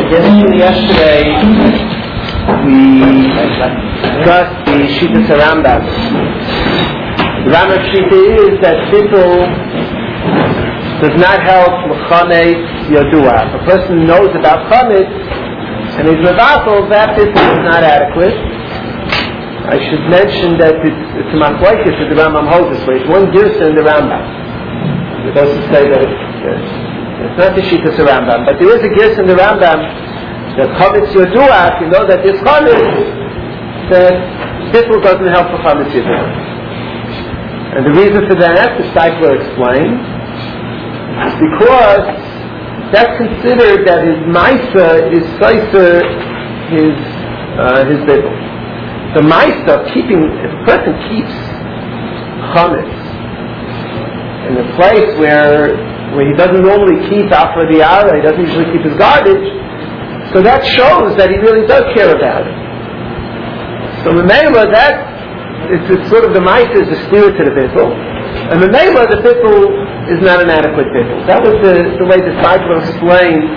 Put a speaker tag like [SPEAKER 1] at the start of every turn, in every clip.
[SPEAKER 1] beginning yesterday, we discussed the Shittas Rambam. The Rambam Shita is that bittul does not help l'chametz yodua. If a person knows about chametz and is mevatel, that bittul is not adequate. I should mention that it's a machlokes that the Rambam holds this way. It's one girsa in the Rambam. It doesn't say that it's not the Shittas Rambam, but there is a girsa in the Rambam that chametz yodua, you know that this chametz, that bittul doesn't help for chametz yodua. And the reason for that, the Steipler explained, is because that's considered that his maisa is seifer his bittul. The maisa of keeping, if a person keeps chametz in a place where he doesn't normally keep after the hour, he doesn't usually keep his garbage, so that shows that he really does care about it. So Memela, that it's sort of the maisa is the steer to the bittul, and Memela, the bittul is not an adequate bittul. That was the way the Steipler explained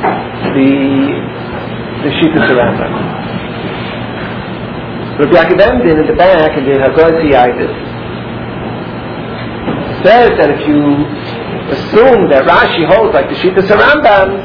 [SPEAKER 1] the Shittas Rambam. Rabbi Yaakov Emden in the back in the Haggadah Yaitis says that if you assume that Rashi holds like the Shittas Rambam,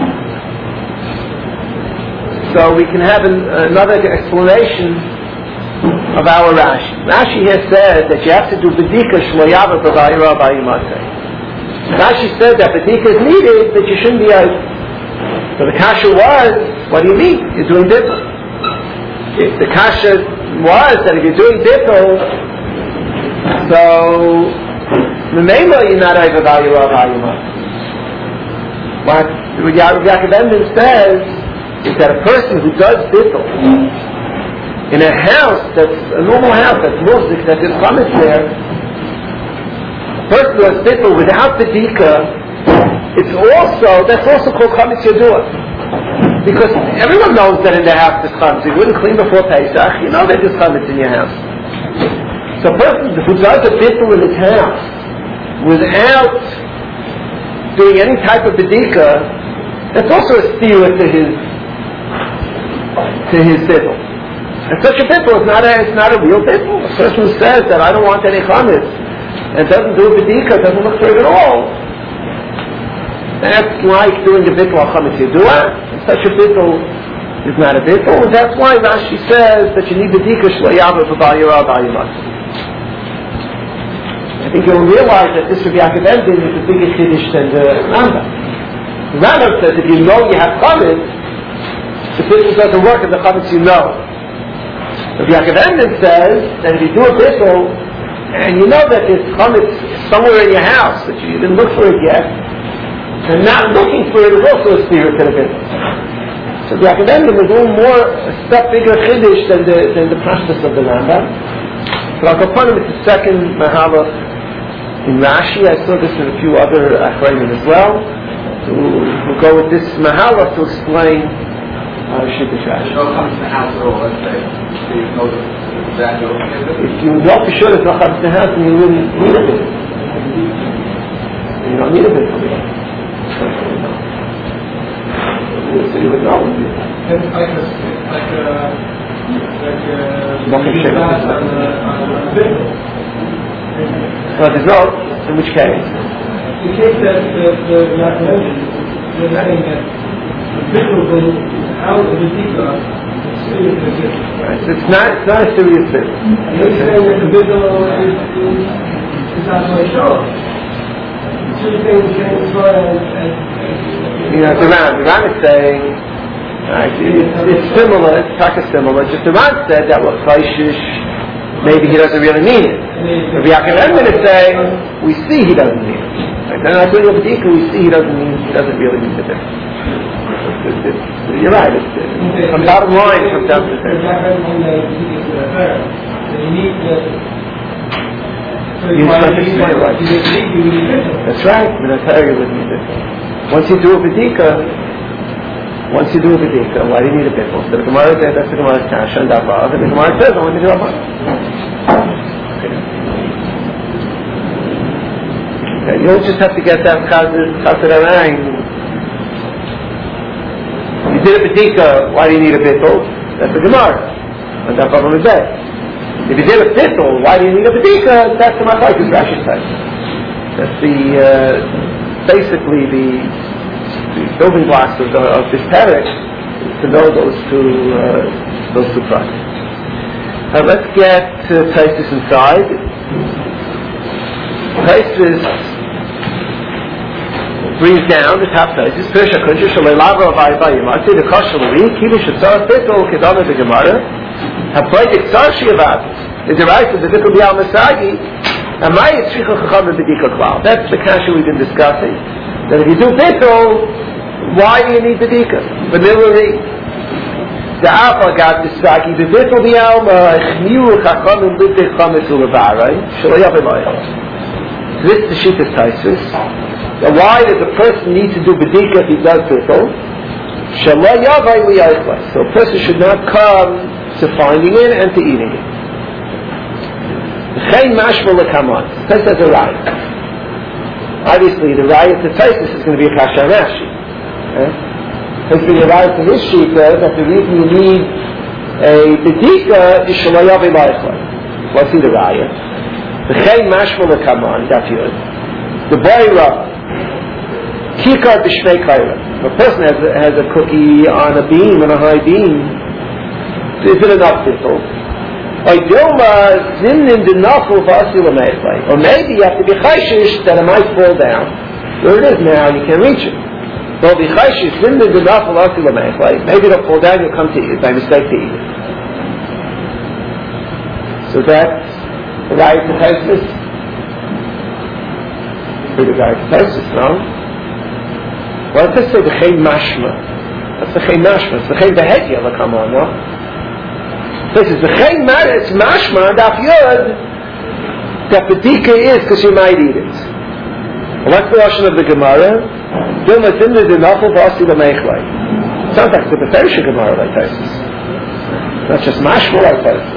[SPEAKER 1] so we can have another explanation of our Rashi. Rashi has said that you have to do bedika shlo yavar b'vayira b'yimatei. Rashi said that bedika is needed, but you shouldn't be out. So the kasha was, what do you mean? You're doing bittul. If the kasha was that if you're doing bittul, so Memela you're not over b'vayira b'yimatei. What Rabbi Yaakov Emden says is that a person who does bittul in a house that's a normal house, that's musik, that there's chametz there, a person who has bittul without bedika, that's also called chametz yodua. Because everyone knows that in the house there's chametz. You wouldn't clean before Pesach, you know that there's chametz in your house. So a person who does a bittul in his house without doing any type of bedika, that's also a steer to his bittul. And such a bittul is not a real bittul. A person who says that I don't want any chametz and doesn't do a bedika, doesn't look for it at all, that's like doing a bittul of chametz yodua. Such a bittul is not a bittul, and that's why Rashi says that you need bedika shlo yavar b'vayira b'yimatei. I think you'll realize that this Rabbi Yaakov Emden is a bigger chiddush than the Rambam. The Rambam says if you know you have chametz, the bittul doesn't work if the chametz you know. Rabbi Yaakov Emden says that if you do a bittul and you know that there's chametz somewhere in your house that you didn't look for it yet, and not looking for it is also a spirit to the bittul. So Rabbi Yaakov Emden is a little more a step bigger chiddush than the practice of the Rambam. But I'll go upon him, it's the second mahalach in Rashi. I saw this in a few other achrayim as well. So we'll go with this mahalach to explain Shittas Rashi. If you know for sure there's no chametz in the house, then you wouldn't need a bit. You don't need a bit. So you would know. Well, there's no. In which case?
[SPEAKER 2] The case that you have mentioned, you're saying that the bittul will out of the bedika.
[SPEAKER 1] It's not a serious bittul.
[SPEAKER 2] You're saying that the bittul is not going to show. Two things as far as
[SPEAKER 1] the Ram is saying it's similar, it's taka similar. Just the Ram said that what Chayshish, maybe he doesn't really mean it. Rabbi Yaakov Emden is saying we see he doesn't mean it. Like, then I bring up Bedika, we see he doesn't really mean the bittul. You're right. From bottom line, it comes down to the thing. That's right. But I tell you, once you do a bedika, why do you need a bittul? So the Gemara says that's the Gemara's kasha and davav, and the Gemara says only the Rabban. Okay, you'll just have to get that chazir arayin. You you did a bedika, why do you need a bittul? That's the Gemara. And that's what I'm going to say. If you did a bittul, why do you need a bedika? That's the Machlokes Rashi says. That's basically the building blocks of this parak to know those two processes. Let's get Taisus inside. Taisus brings down the top Taisus. Pirsha Kunja Shalei Lava Avai Bayim. I say the Kashalari Kiva Shatzar Bittul Kedama the Gemara. Hapoidik Sarshi Avad is the right of the Bittul Bial Masagi. And my Yitzricha Chacham and Bedika Klal. That's the kasha we've been discussing. That if you do Bittul, why do you need Bedika? Vanillary. The Alpha got the Sagi. The Bittul Bial Chmiu Chacham and Liddik Chametz Ulevar, right? Shalei Avai. This is the Shittas Taisus. Now why does a person need to do Bedika if he does Bittul? Shalei Avai Li'aychla. So a person should not come to finding it and to eating it. Chayin mashma lekaman. This has a raya. Obviously, the raya to Taisus is going to be a kasha Rashi. Because the raya to this shita that the reason you need a bedika is shalei avei la'ichlai. What's the raya? The chayin mashma lekaman. That's yours. The boira kikar b'shnei kaira. If a person has a cookie on a beam, on a high beam, is it enough bittul? Or maybe you have to be chayshish that it might fall down. There it is now, you can't reach it. Well, be chayshish, maybe it'll fall down, you'll come to eat it, by mistake to eat it. So that's the right to Taisus. The right to Taisus, no? Well, let's say the Chayin Mashma. That's the Chayin Mashma. It's the Chayin Behedya, come on, no? This is the Chayin Mashma, it's Mashma, Daf Yud, that Bedika is because you might eat it. And what's the Lashon of the Gemara? Dilma Tinda Dinafel Vasi L'Meichlai. Sounds like the Beferish Gemara like Taisus. Not just Mashma like Taisus.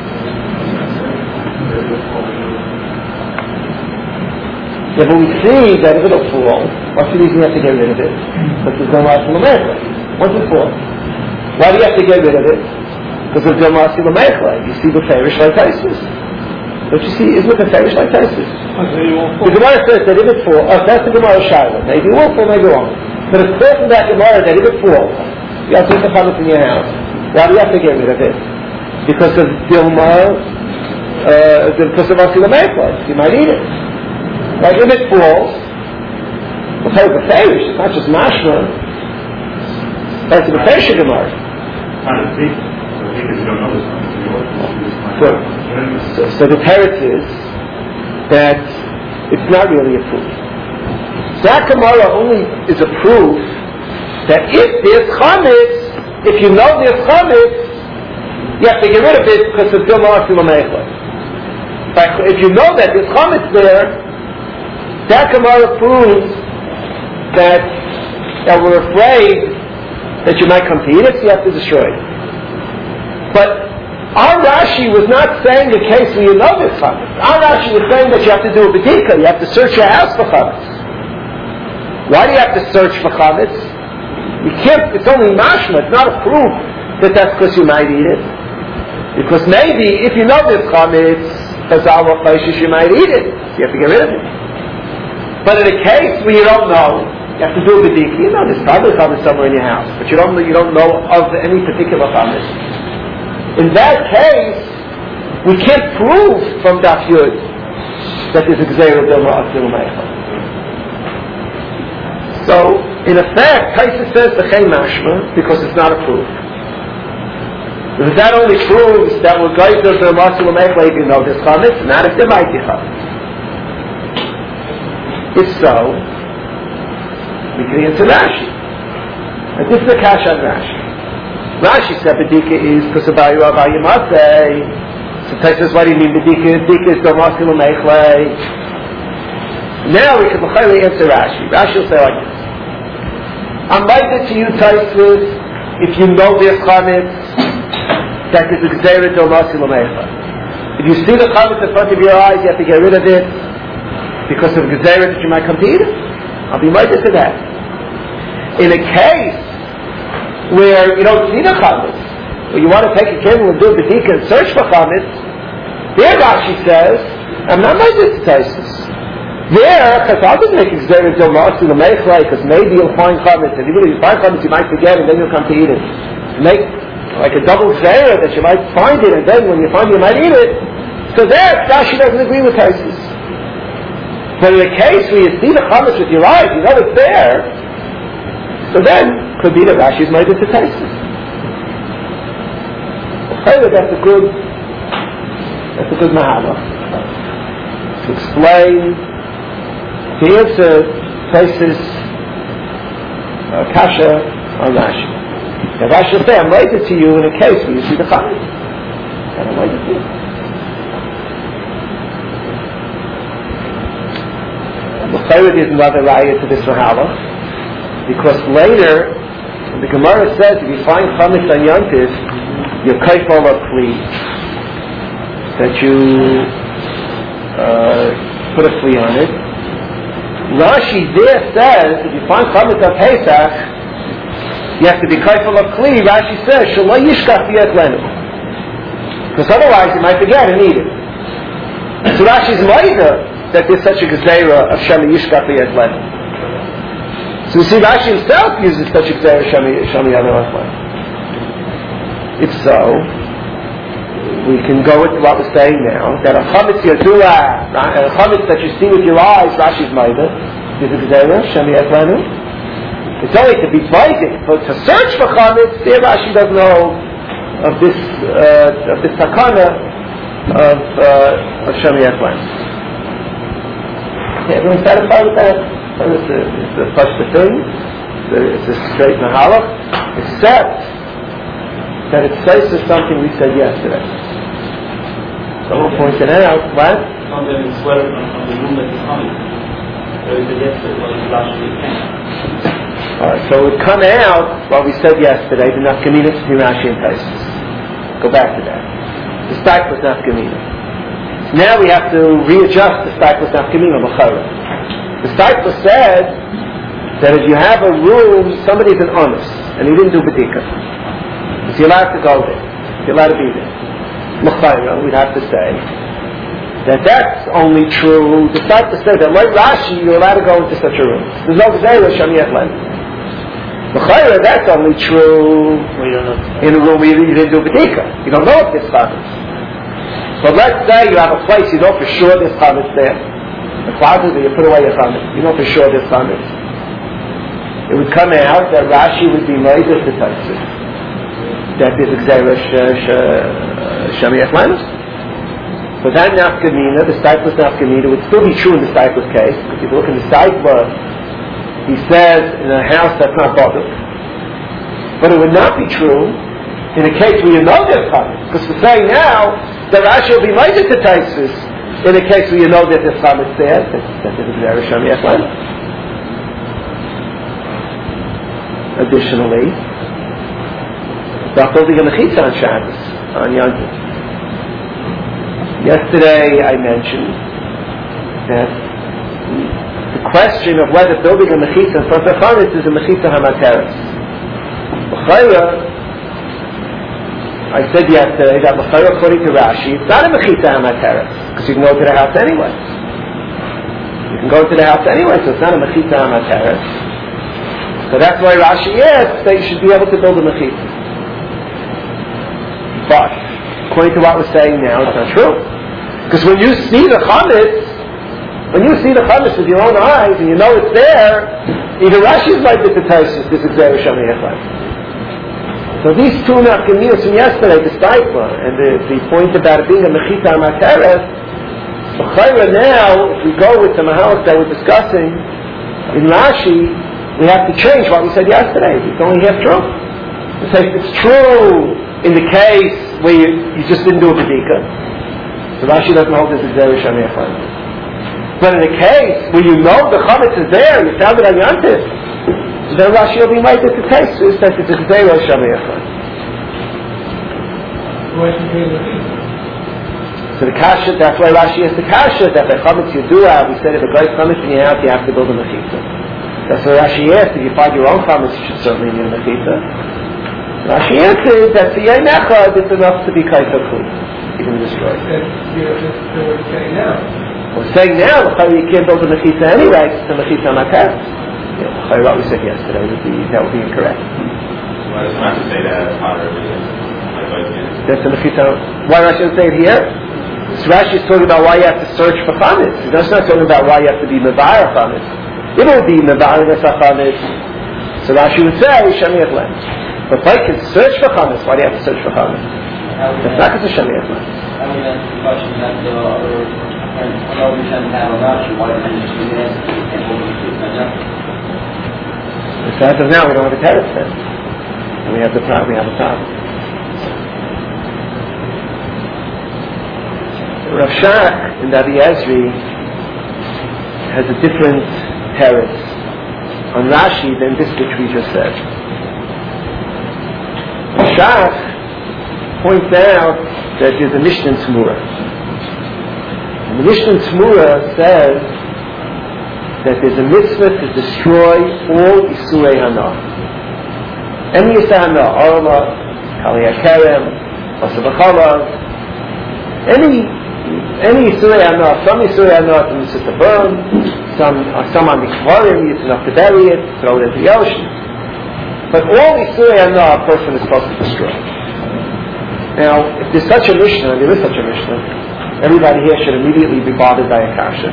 [SPEAKER 1] Yeah, but we see that if it'll fall, what's the reason you have to get rid of it? Because it's going to last L'Meichlai. Once it falls. Why do you have to get rid of it? Because of Dilmasi L'Meichlai. You see the Beferish like Taisus. Don't you see, isn't it Beferish like Taisus? The Gemara says that if it falls, that's the Gemara Shiloh. Maybe it will fall, maybe it won't. But it's clear from that Gemara that if it falls, you have to put the chametz in your house. Why do you have to get rid of it? Because of Dilma, because of Asi L'Meichlai. You might eat it. Like if it falls, we'll tell you Beferish, it's not just Mashma. That's the Beferish Gemara. So the teretz is that it's not really a proof. That Gemara only is a proof that if there's chametz, if you know there's chametz, you have to get rid of it because of Dilma Asi L'Meichlai. If you know that there's chametz there, that Gemara proves that we're afraid that you might come to eat it, so you have to destroy it. But our Rashi was not saying the case where you know this chametz. Our Rashi was saying that you have to do a bedika, you have to search your house for chametz. Why do you have to search for chametz? You can't, it's only mashma, it's not a proof that that's because you might eat it. Because maybe if you know this chametz, you might eat it, so you have to get rid of it. But in a case where you don't know, you have to do a bedika, you know there's probably chametz somewhere in your house, but you don't know of any particular chametz. In that case, we can't prove from Daf Yud that there's a Gzeira Dilma Asi L'Meichlai. So, in effect, Taisus says the Chayin Mashma because it's not a proof. Because that only proves that we're going to Dilma Asi L'Meichlai if you know there's chametz, not if there might be chametz. If so, we can answer Rashi. And this is the Kash on Rashi. Rashi said Bedika is because of Bayu Abayimase. So Taisus, why do you mean Bedika? Bedika is Dilma Asi L'Meichlai. Now we can answer Rashi. Rashi will say like this. I'm like it to you, Taisus, if you know there's chametz, that is a Gzeira Dilma Asi L'Meichlai. If you see the chametz in front of your eyes, you have to get rid of it because of Gzeira that you might come to eat it. I'll be right to that. In a case where you don't see the chametz, where you want to take a candle and do a bedika and search for chametz, there Rashi says, I'm not like this Taisus. There, Chazal doesn't make exerted till Ma'asu the Mechlei, because maybe you'll find chametz, and even if you find chametz, you might forget, and then you'll come to eat it. Make like a double zera that you might find it, and then when you find it, you might eat it. So there, Rashi doesn't agree with Taisus. But in the case where you see the chametz with your eyes, you know it's there, so then, could be that Rashi is made into Taisus. That's a good mahala. To explain, to answer Taisus, Kasha on Rashi. Now Rashi will say, I'm related to you in a case where you see the chametz. And I'm related to you. L'chayr is another raya to this mahala, because later the Gemara says if you find chametz on Yontif, you're kaifol of flea, that you put a flea on it. Rashi there says if you find chametz on Pesach, you have to be kaifol of flea. Rashi says shelo yishkach b'yet lenu, because otherwise you might forget and eat it. So Rashi's ma'ida that there's such a gezerah of Shema Yishkach B'yet Lenu. So you see, Rashi himself uses such a gezerah of Shema Yishkach B'yet Lenu. If so, we can go with what we're saying now, that a chametz yadua, a chametz that you see with your eyes, Rashi's ma'ida, is a gezerah of Shema Yishkach Lenu. It's only to be fighting, but to search for chametz, there Rashi doesn't know of this takana of Shema Yishkach Lenu. Okay, everyone satisfied with that? It's a pashta thing. It's a straight mahalach, except that it says to something we said yesterday. Someone pointed out, what?
[SPEAKER 3] Something is sweater on the room that is coming. So we said yesterday, well, it's last weekend.
[SPEAKER 1] Alright, so it would come out what we said yesterday, the nafkamina between Rashi and Taisus. Go back to that. The start was nafkamina. Now we have to readjust the Staiklus Nafkamina L'chara. The Staiklus said that if you have a room, somebody's an honest, and he didn't do Bedika, is he allowed to go there? Is he allowed to be there? L'chara, we'd have to say that that's only true. The Staiklus said that like Rashi, you're allowed to go into such a room. There's no Gzeira Shamiach Len. L'chara, that's only true in a room where you didn't do Bedika. You don't know if there's chametz. But let's say you have a place, you know for sure there's chametz there. The closet that you put away your chametz, you know for sure there's chametz. It would come out that Rashi would be made as the Taisus, that there's a gzeira Shemiach Lenu. But that nafkamina, the Staiklus nafkamina, would still be true in the Staiklus case, because if you look in the Staiklus, he says in a house that's not bothered. But it would not be true in a case where you know there's chametz, because we're saying now that Rashi will be related to Taisus in a case where you know that there's chametz there, that there's a gzeira Shemiach Lenu. Additionally, they're building a mechitza on Shabbos, on Yom Tov. Yesterday I mentioned that the question of whether building a mechitza in front of chametz is a mechitza hamateres. I said yesterday that L'chayr, according to Rashi, it's not a mechitza hamateres, because you can go to the house anyway. You can go to the house anyway, so it's not a mechitza hamateres. So that's why Rashi asks that you should be able to build a mechitza. But according to what we're saying now, it's not true. Because when you see the chametz with your own eyes and you know it's there, either Rashi is like this to Taisus, this is Gzeira Shemiach Lenu. So these two nafkaminas from yesterday, the Staiklus and the point about it being a mechitza hamateres, now, if we go with the mahalach that we're discussing in Rashi, we have to change what we said yesterday. It's only half true. We say it's true in the case where you just didn't do a bedika. So Rashi doesn't hold this as Gzeira Shemiach Lenu. But in the case where you know the chametz is there, you found it on Yom Tov, so then Rashi will be made to taste it, that it's a Gzeira Shemiach Lenu. So the kasha, that's why Rashi has the kasha, that the chametz you do have, we said if a guy's chametz in your house, you have to build a mechitza. That's why Rashi asked, if you find your own chametz, you should certainly need a mechitza. Rashi answered that the Yain Echad is enough to be Kaisa Kli, even destroyed. We're saying now, you can't build a Mechitza anyway, it's a Mechitza Mater. What we said yesterday that would be incorrect.
[SPEAKER 3] Why does Rashi say that Potter is
[SPEAKER 1] that's a Mechitza. Why Rashi doesn't say it here? So Rashi is talking about why you have to search for Chametz. He's not talking about why you have to be Mevar Chametz. It would be Mevar Chametz. So Rashi would say Shemiach Lem. But if I can search for Chametz, why do you have to search for Chametz? It's not because of Shemiach Lem. So as of now, we don't have a teretz then. And we have a problem. Rav Shach in Rabbi Ezri has a different teretz on Rashi than this which we just said. Rav Shach points out that there's a Mishnah in Tzmura. And the Mishnah in Tzmura says that there's a mitzvah to destroy all Isurei Hana. Any Isurei Hana, Orla, Kali HaKerem, Basa B'chalav, any Isurei Hana, some Isurei Hana it's to burn, some on the Kvarim, it's enough to bury it, throw it into the ocean. But all Isurei Hana a person is supposed to destroy. Now, if there's such a Mishnah, and there is such a Mishnah, everybody here should immediately be bothered by a kasha.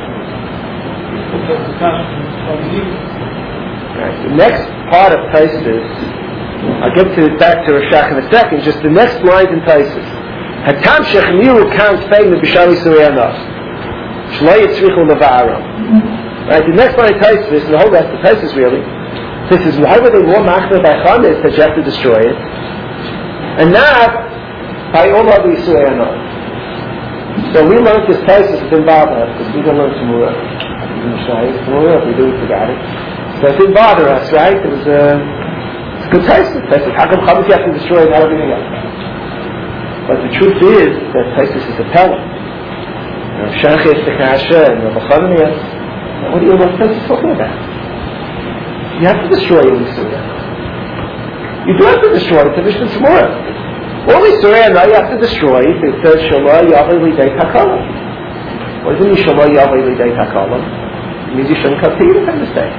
[SPEAKER 1] Right. The next part of Taisus, I'll get back to Rashach in a second, just the next line in Taisus. Hatam shechmiru kan fein b'shari surayana shlo yitzrichu leva'aram. Right, the next line in Taisus, and the whole rest of Taisus really, this is why were they more machmir by Chametz that you have to destroy it, and not by all other surayana. So we learned this Taisus in Baba because we don't learn Tzmura. If we do, we forgot it. So it didn't bother us, right? It was it's good Taisus. How come Chametz you have to destroy it and everything else? But the truth is that Taisus is a pella. Rav Shach is the kasha and Rav Chanan is. What are you Taisus talking about? You have to destroy it in Surah. You do have to destroy it to Mishnah Tzmura. All these Surah now you have to destroy it. It says Shalai Yavai Lidei Takala. What does it mean Shalai Yavai Lidei Takala? It means you shouldn't cut to you if I mistake.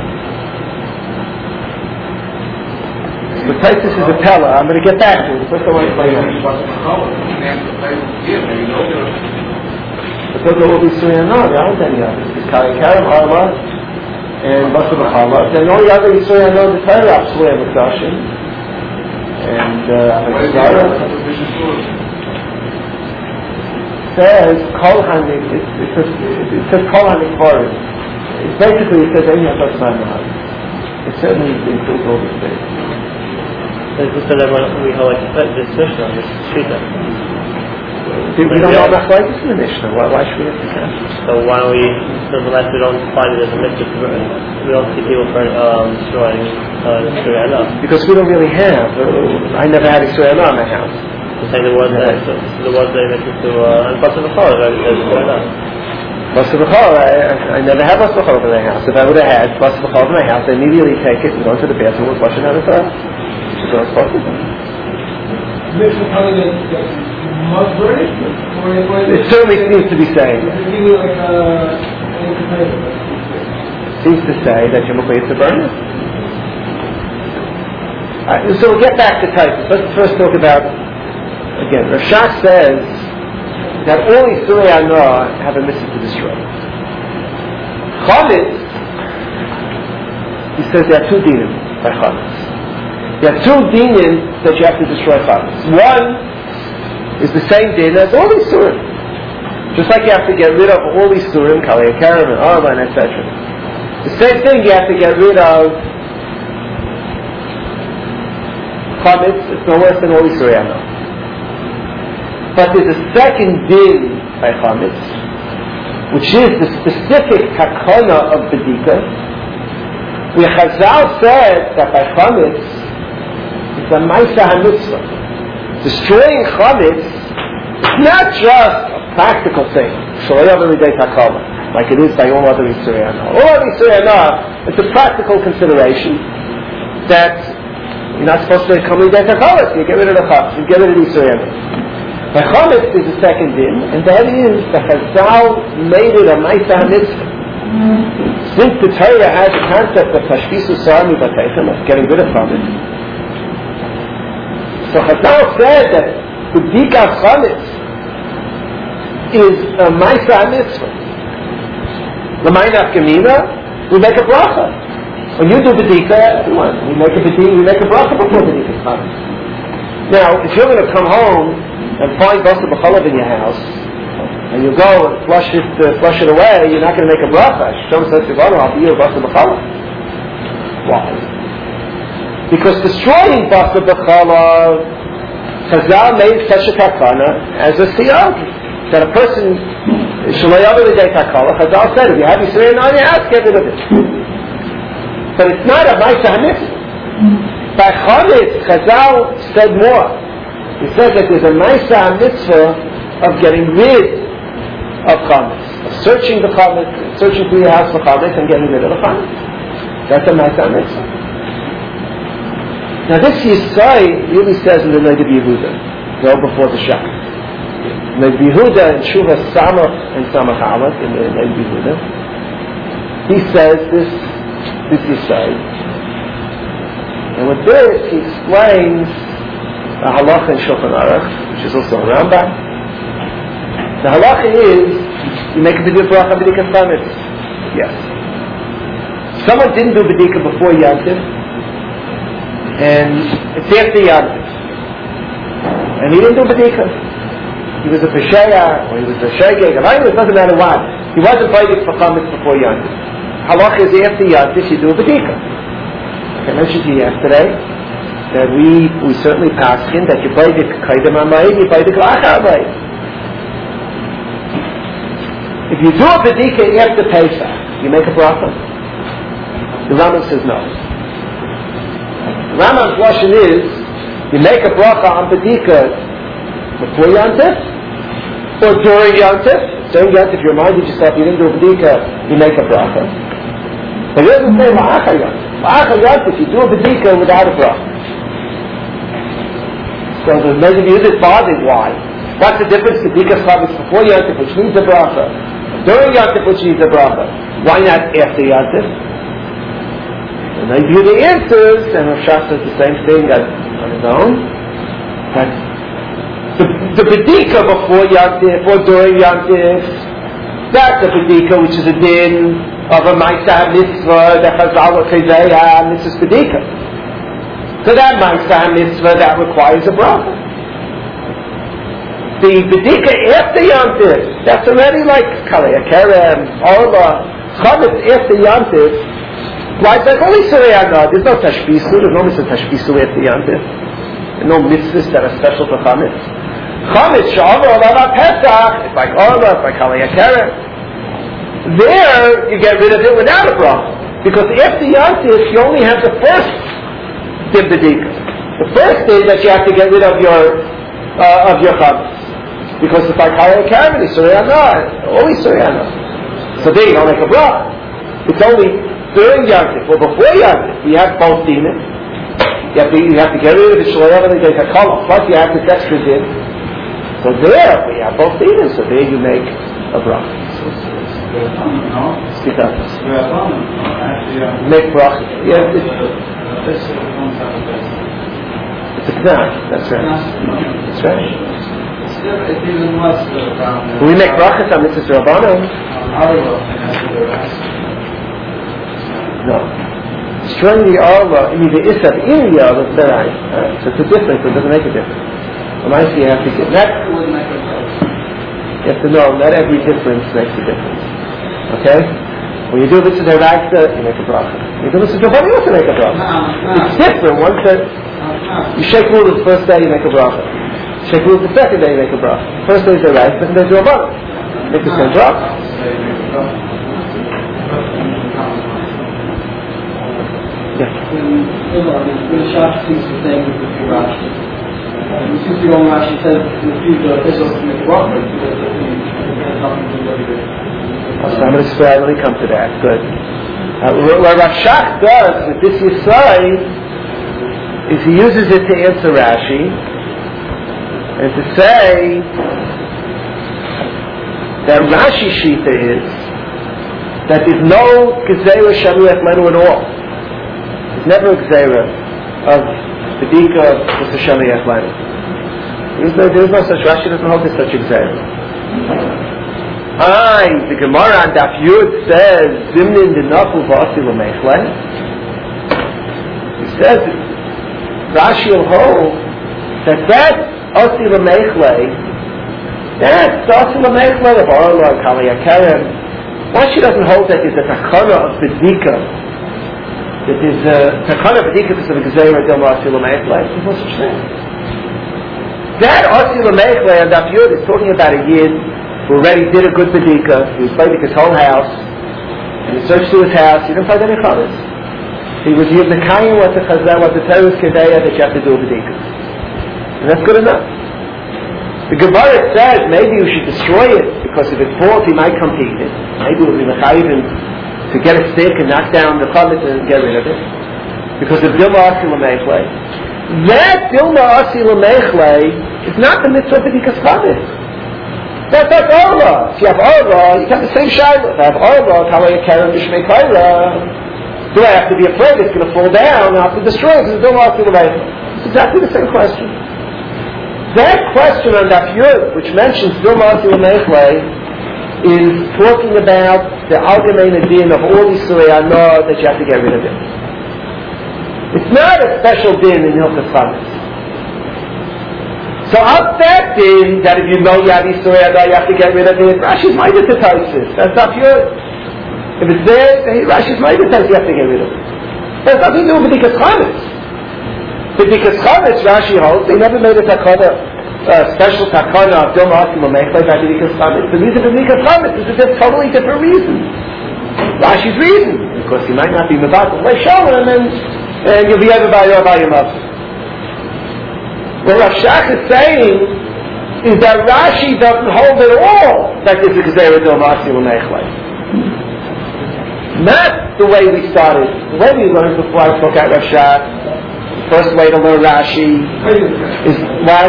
[SPEAKER 1] So Taisus is a pella. I'm going to get back to it. First I want to play that. Because there will be Surah now. There aren't any others. It's Kari Karam, Arla, and Basa B'chala. Then the only other Surah now is the Torah, Surah Mikdashim. And says Kol Hanik. It says Kol Hanik Kvarim. Basically, it says any of us man. It certainly includes all these things.
[SPEAKER 4] So then we hold this Mishnah, this Shita.
[SPEAKER 1] We don't know about like this in the Mishnah. Why should we have to say?
[SPEAKER 4] So why don't we, unless we don't find it as a mitzvah, we don't see people destroying Surah enough.
[SPEAKER 1] Because we don't really have. I never had a Surah in my house.
[SPEAKER 4] Saying there was a mitzvah to Basa B'chala,
[SPEAKER 1] Basa B'chala, I never had Basa B'chala in my house. If I would have had Basa B'chala in my house, I immediately take it and go to the bathroom and flush it out of the toilet. So it's possible. It certainly seems to be saying. Seems to say that you're going to burn it. Alright, so we'll get back to Taisus. Let's first talk about, again, Rav Shach says that all Isurei Hana have a mitzvah to destroy. Chametz, he says there are two dinim by Chametz. There are two dinim that you have to destroy Chametz. One is the same din as all these Surim. Just like you have to get rid of all these Surim, Kali HaKerem and Arba and etc. The same thing you have to get rid of Chametz. It's no worse than all these Surah. But there's a second din by Chametz, which is the specific takana of Bedika, where Chazal said that by Chametz it's a Maisa HaMitzvah. Destroying Chametz is not just a practical thing, like it is by all other Isurei Hana. All other Isurei Hana, it's a practical consideration that You're not supposed to come with that chametz. You get rid of the chametz. You get rid of the Yisrael. The chametz is the second din, and that is the Chazal made it a ma'aseh mitzvah. Since the Torah has a concept of tashbisu sar mibatechem, of getting rid of chametz, so Chazal said that the bedikas chametz is a ma'aseh mitzvah. L'mayna afkamina, we make a bracha. When you do bedika, we make a bracha before bedika chametz. Now, if you're going to come home and find basar b'chalav in your house, and you go and flush it away, you're not going to make a bracha. Hashem says to God, I'll be your basar b'chalav. Why? Because destroying basar b'chalav, Chazal made such a takana as a siyag, that a person shalayav l'day takala. Chazal said, if you have Yisrael on your house, get rid of it. But it's not a ma'aseh mitzvah. By chametz, Chazal said more. He said that there's a ma'aseh mitzvah of getting rid of chametz, of searching the chametz, searching through your house for chametz and getting rid of the chametz. That's a ma'aseh mitzvah. Now this Yisai really says in the Nagid Yehuda, well before the Shach. Nagid Yehuda in Shuvah Samach and Samach Aleph in the Nagid Yehuda, he says this Yisai. And with this he explains the halacha in Shulchan Aruch, which is also a Rambam. The halacha is, you make a b'dika bracha b'dika chametz. Yes. Someone didn't do b'dika before Yantiv, and it's after Yantiv. And he didn't do b'dika. He was a Pesheya, or he was a Shegeg, it doesn't matter what. He wasn't b'dika for chametz before Yantiv. Halacha is after Yantiv, you do a b'dika. I mentioned to you yesterday that we certainly paskin that you b'dik kaidem amayim, you b'dik lacha amayim. If you do a b'dika after Pesach, you make a bracha. The Rambam says no. The Rambam's lashon is you make a bracha on b'dika before Yantiv or during Yantiv. During Yantiv, you reminded yourself you didn't do a b'dika, you make a bracha. But it doesn't say la'achar Yantiv. La'achar Yantiv, you do a b'dika without a bracha. So the Nagid Yehuda is bothered. Why? What's the difference? B'dika chametz before Yantiv, which needs a bracha, during Yantiv, which needs a bracha. Why not after Yantiv? And Nagid Yehuda answers, and Rav Shach says the same thing on his own, that the b'dika before Yantiv or during Yantiv, that's a b'dika which is a din of a ma'aseh mitzvah that Chazal will say mitzvah's b'dika. So that ma'aseh mitzvah that requires a bracha. The b'dika after Yantiv, that's already like kalei kerem, orla, chametz after Yantiv. Why? It's like only surayana. There's no tashbisu. There's no mitzvah tashbisu after Yantiv. No mitzvahs that are special for chametz. Chametz sha'amar olav Pesach. It's like orla. It's like kalei kerem. There, you get rid of it without a bracha. Because after Yantiv, you only have the first din b'dika. The first is that you have to get rid of your chametz. Because if I call it a cavity, surayana, only surayana. So there you don't make a bracha. It's only during Yantiv or before Yantiv. You have both dinim. You have to get rid of the shloyava and the kakala. Plus you have this extra din. So there we have both dinim. So there you make a bracha. Speak up. Make bracha. Yeah, it's a knas. That's right. That's right. We make brachas on Mrs. Rabbanon. No. Destroying the arla, the Isab in the arla, it's right. So it's a difference, it doesn't make a difference. You have to get that. You have to know, not every difference makes a difference. Okay? When you do this to the Raisa, you make a bracha. You do this to Rabbanon, you also make a bracha. It's different. One said, you shake rule the first day, you make a bracha. Shake rule the second day, you make a bracha. First day is the right, second day is the Rabbanon. Make the same bracha. Yeah.
[SPEAKER 2] When Shach speaks the same with the Rashi, you see the old Rashi says in the future officials to make bracha because there's nothing to do with it.
[SPEAKER 1] So I'm going to explain when we come to that. Good. What Rav Shach does with this Yisai is he uses it to answer Rashi and to say that Rashi Shita is that there's no Gezerah Shaliach Lenu at all. There's never a Gezerah of Bedika with the Shaliach Lenu. There's no such, Rashi doesn't hold there's such a Gezerah. The Gemara on Daf Yud says Zimnin D'Nafu V'Asi L'Mechle. He says Rashi will hold that Asi L'Mechle, that's Asi L'Mechle of Orla, Kali Akerem. Rashi doesn't hold that there's a takana of Bedika, that there's a takana of Bedika because of the Gezerah Dilma Asi L'Mechle. There's no such thing. That Asi L'Mechle on Daf Yud is talking about a Yid who already did a good Bedika. He was fighting his whole house, and he searched through his house, he didn't find any Chavis. He was Yivnekayim what the Chazal, what the Teres Kedeya that you have to do a Bedika. And that's good enough. The Gemara says maybe you should destroy it because if it falls he might come to eat it. Maybe it will be Mechayim to get a stick and knock down the Chavis and get rid of it. Because of Dilma Asi L'Mechle. That Dilma Asi L'Mechle is not the mitzvah of Bedikas Chavis. That's Orla. If you have Orla, you have the same Shaila. If I have Orla, Kalei Keren B'Shmei Kaira, do I have to be afraid it's going to fall down and I have to destroy it because it's Dilma Asi L'Mechle? It's exactly the same question. That question on Daf Yud, which mentions Dilma Asi L'Mechle, is talking about the Algemein Din of all Yisrei Anah that you have to get rid of it. It's not a special din in Hilchos Chametz. So up that din, that if you know you have Yisrei Anah, you have to get rid of it, Rashi's minded to tell you. That's Daf Yud. If it's there, Rashi's minded to tell you have to get rid of it. That's nothing to do with Bedikas Chametz. Bedikas Chametz, Rashi holds, they never made a takana, special takana of Dilma Asi L'Mechle by Bedikas Chametz. The reason for Bedikas Chametz is a totally different reason. Rashi's reason, because he might not be Mevat L'Lei Shalom, and you'll be able by your mother. What Rav Shach is saying is that Rashi doesn't hold at all that this is Gezerah Dilma Asi L'Mechle. Not the way we started. The way we learned before I spoke out Rav Shach, the first way to learn Rashi is what?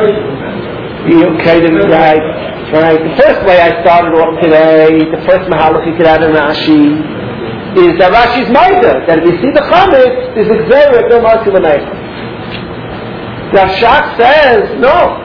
[SPEAKER 1] Okay, right. The first way I started off today, the first Mahalach you could add in Rashi, is that Rashi's Maida, that if you see the Chametz, is Gezerah Dilma Asi L'Mechle. Rav Shach says, no.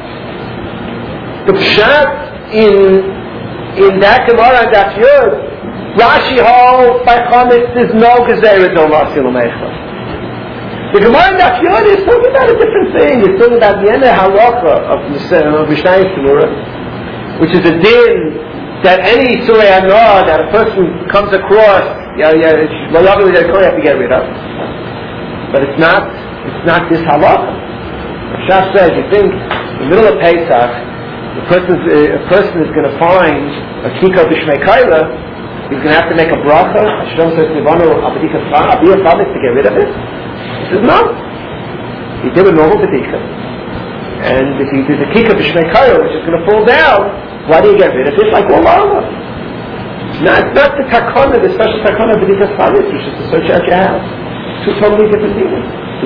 [SPEAKER 1] The Pshat in that Gemara and Daf Yud, Rashi holds by Chametz there's no Gezerah Dilma Asi L'Mechle. The Gemara and Daf Yud is talking about a different thing. It's talking about the end of Halacha of Mishnah Torah, which is a din that any Surah Anah that a person comes across, you have to get rid of. But it's not this Halacha. Shach says, you think in the middle of Pesach, a person is going to find a kikar b'shmei kaila, he's going to have to make a bracha. Hashem says, "Nivanu abedika abiyah chametz" to get rid of it. He says, no. He did a normal bedika, and if he did a kikar b'shmei kaila, which is going to fall down, why do you get rid of it? Like all Allah. It's not the takana, the special takana of bedikas chametz, which is to search out your house. Two totally different things.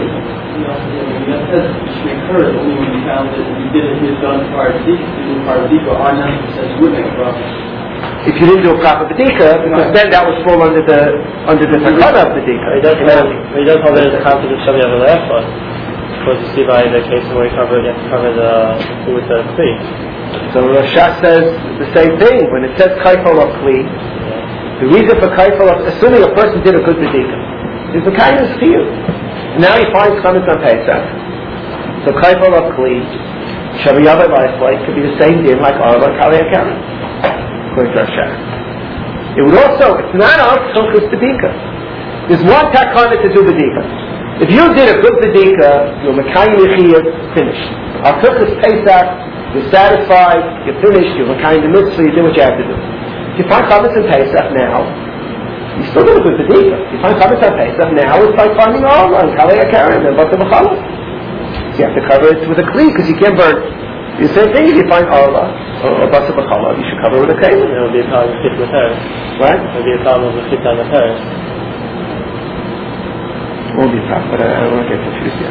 [SPEAKER 2] That says Shmei only when you found that if you did it, he had done part of Bedika, our 90% would make a bracha.
[SPEAKER 1] If you didn't do a proper Bedika, because then that would fall under the takana of Bedika.
[SPEAKER 4] He does hold it as a concept of Shavi Avalefa, because you see by the case where you have to cover the with the Kli.
[SPEAKER 1] So Rav Shach says the same thing. When it says Kaifal of Kli, the reason for Kaifal of, assuming a person did a good Bedika, is the kindness to you. Now he finds Chametz on Pesach. So Kaifal of Kli, Shavi Avalefa could be the same din like Arba Kalei Keren. According to Rav Shach. It would also, it's not our Tzilchus Bedika. There's one takana to do Bedika. If you did a good Bedika, you're Mekayim Yechiyah, finished. Our Tzilchus Pesach, you're satisfied, you're finished, you're Mekayim the Mitzvah, you do what you have to do. If you find Chametz in Pesach now, you still did a good Bedika. If you find Chametz on Pesach now, it's like finding Arba and Kalei Keren and Bata B'chala. So you have to cover it with a Kli, because you can't burn. The same thing if you find Arba or Basa B'chala, you should cover with a Kalim.
[SPEAKER 4] It will be a problem of fit with her.
[SPEAKER 1] Right?
[SPEAKER 4] It will be a problem of fit on the her.
[SPEAKER 1] It won't be a problem, but I don't want to get confused yet.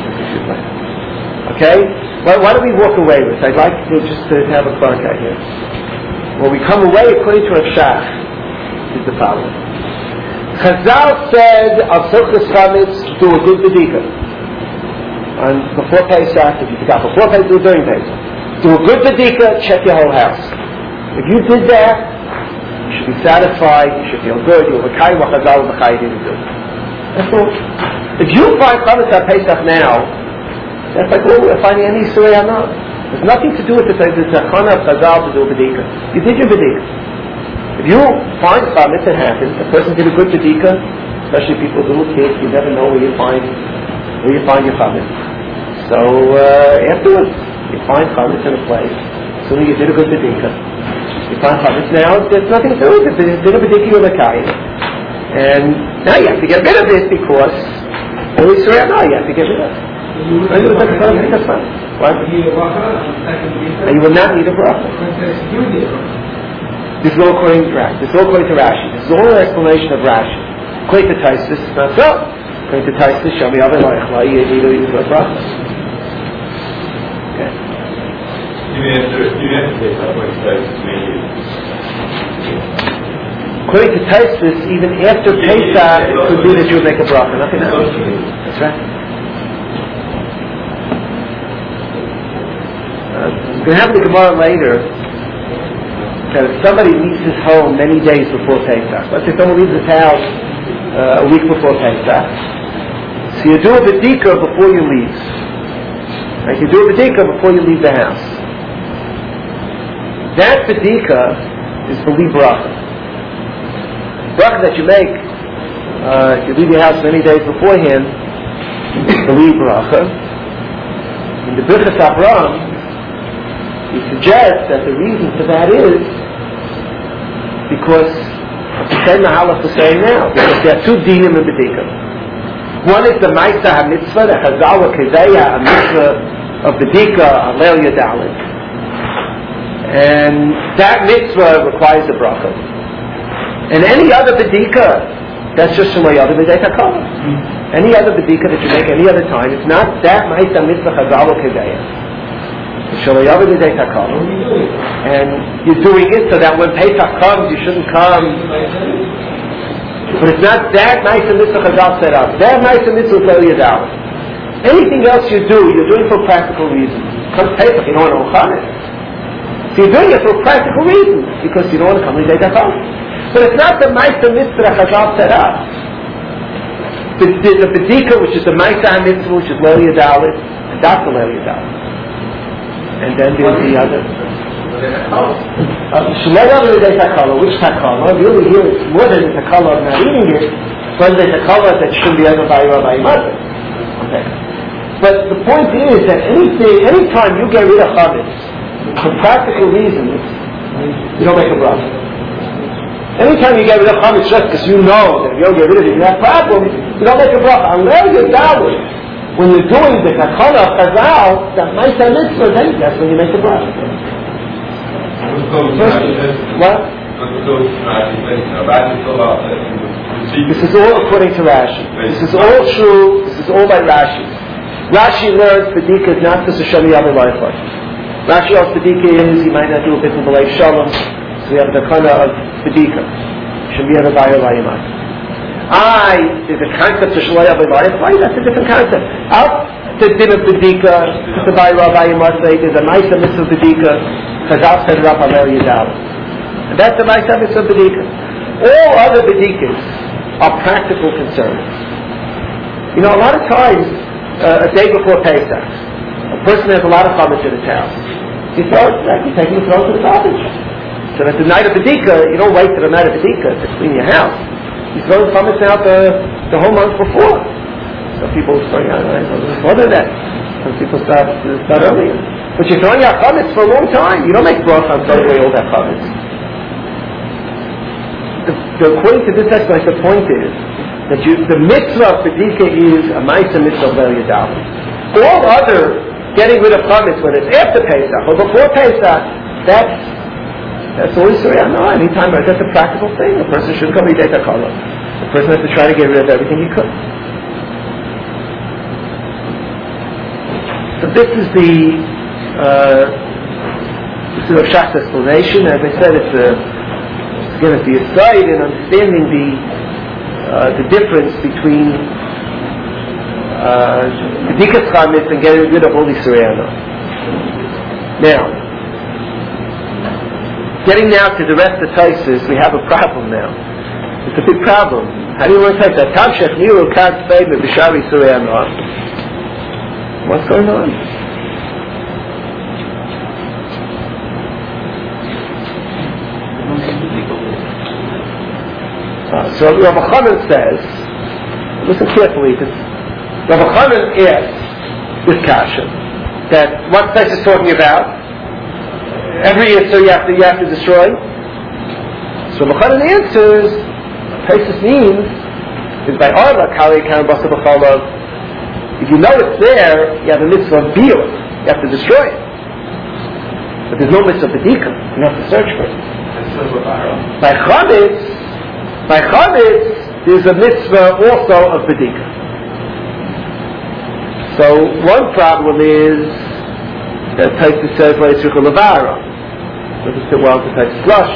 [SPEAKER 1] Okay? Well, what do we walk away with? I'd like to just to have a clark out here. What we come away according to Rav Shach is the following. Chazal said of Silchus Chametz, do a good bedika. And before Pesach, if you forgot before Pesach, do it during Pesach. Do a good bedika, check your whole house. If you did that, you should be satisfied, you should feel good, you'll be Chai what Chazal didn't do. That's all. If you find Chametz at Pesach now, that's like, oh, we're finding any Surah or not. There's nothing to do with it. There's a Chana of Chazal to do a bedika. You did your bedika. If you find Chametz, it happens. A person did a good bedika, especially people with little kids, you never know where you find your Chametz. So afterwards, you find Chametz in a place. So you did a good bedika. You find Chametz now, there's nothing to do with it. You did a bedika with a kain. And now you have to get rid of it because only Surah now you have to get rid of it. What? And you will not need a bracha. This is all according to Rashi. This is all an explanation of Rashi. According to Taisus, it's not so. According to Taisus, Shami Avei La'echla, you need a bracha. Okay.
[SPEAKER 5] You have to take that what Taisus made.
[SPEAKER 1] According to Taisus, even after Pesach, it could be that you would make a bracha. Nothing else. That's right. We're going to have the Gemara later that if somebody leaves his home many days before Pesach, let's say someone leaves his house a week before Pesach, so you do a bedika before you leave. Right? You do a bedika before you leave the house. That bedika is beli bracha. Bracha that you make, if you leave your house many days beforehand, beli bracha. In the Birchas Avraham, he suggests that the reason for that is because of the same halach we're saying now. Because there are two dinim in bedika. One is the Maisa HaMitzvah, the Chazal Kedeya, a mitzvah of bedika, Alel Yadalit. And that mitzvah requires a bracha. And any other bedika, that's just from other bedika kala. Any other bedika that you make any other time, it's not that Maisa Mitzvah Chazal Kedeya. And you're doing it so that when Pesach comes, you shouldn't come. But it's not that nice a mitzvah Chazal set up. That nice a mitzvah will you down. Anything else you do, you're doing for practical reasons. Comes Pesach, you don't want to come. So you're doing it for practical reasons because you don't want to come to Pesach. But it's not the nice mitzvah that Chazal set up. The bedika, which is the Maisa mitzvah, which is Leil Yadalit, and that's the Leil Yadalit. And then there's the other. Which takala? Really, here it's more than the takala of not eating it, but the takala that shouldn't be ever by Rabbi Mother. Okay. But the point is that anytime you get rid of chametz for practical reasons, you don't make a bracha. Anytime you get rid of chametz just because you know that if you don't get rid of it, you have problems, you don't make a bracha. Unless you're doubting. When you're doing the takala of Chazal, that Maisa Mitzvah, then that's when you make the bracha. What? This is all according to Rashi. This is all true. This is all by Rashi. Rashi learns bedika is not just a Shami Avei La'echla. Rashi also bedika is you might not do a bit of B'lei Shalom, so we have the takana of bedika. Shami Avei La'echla. There's a concept of Shalai Avei La'echla. That's a different concept. Out to din of bedika, to buy Rabbi Yamase, there's a Maisa Mitzvah bedika. Chazal set it up on Leil Yadalit. And that's the Maisa Mitzvah bedika. All other bedikas are practical concerns. You know, a lot of times, a day before Pesach, a person has a lot of chametz in his house. You throw it, like you take it and throw it to the garbage. So that the night of bedika, you don't wait till the night of bedika to clean your house. You throw the chametz out the whole month before. Some people start out more than that. Some people start earlier. But you're throwing out chametz for a long time. You don't make bracha on throwing away all that chametz. According to this explanation, the point is that the mitzvah of bedika is a ma'isa mitzvah of Leil Yadalit. All other getting rid of chametz, whether it's after Pesach or before Pesach, that's always anytime. That's a practical thing. A person shouldn't come Yidei Takala. A person has to try to get rid of everything he could. So this is the Rav Shach's explanation. As I said, it's the aside in understanding the difference between Bedikas Chametz and getting rid of all the Surayana. Now, getting now to the rest of Taisus, we have a problem now. It's a big problem. How do you want to take that? Tam Shech Niru Kad Spade B'Shari Surayana. What's going on? So Rav Chanan says, listen carefully, Rav Chanan asks this kasha, that what place is talking about? Every Yitzhak you have to destroy. So Rav Chanan answers, Taisus means is by Arla Kali Karen Basa B'Chalav. If you know it's there, you have a mitzvah of biur. You have to destroy it. But there's no mitzvah of bedika. You have to search for it. By chametz, there's a mitzvah also of bedika. So one problem is that Taisus says Leitzrucha Levara. Doesn't fit well to Taisus Lush.